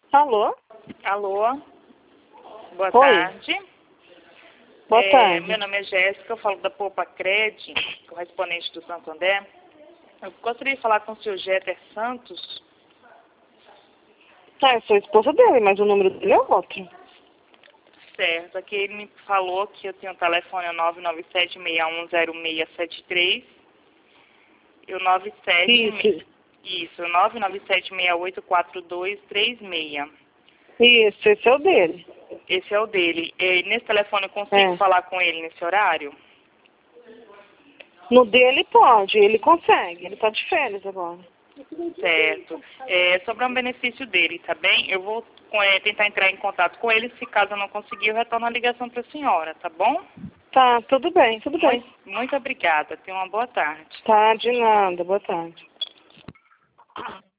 Alô? Alô, boa Oi. tarde. Boa tarde. Meu nome é Jéssica, eu falo da Poupa Cred, correspondente do Santander. Eu gostaria de falar com o senhor Jeter Santos. Eu sou esposa dele, mas o número dele é outro. Certo, aqui ele me falou que eu tenho o telefone 997610673 e o 97... Isso, 997684236. Isso, esse é o dele. Esse é o dele. E nesse telefone eu consigo falar com ele nesse horário? No dele pode, ele consegue. Ele tá de férias agora. Certo. Sobre um benefício dele, tá bem? Eu vou tentar entrar em contato com ele. Se caso eu não conseguir, eu retorno a ligação para a senhora, tá bom? Tá, tudo bem, tudo bem. Muito obrigada. Tenha uma boa tarde. Tá, de nada. Boa tarde.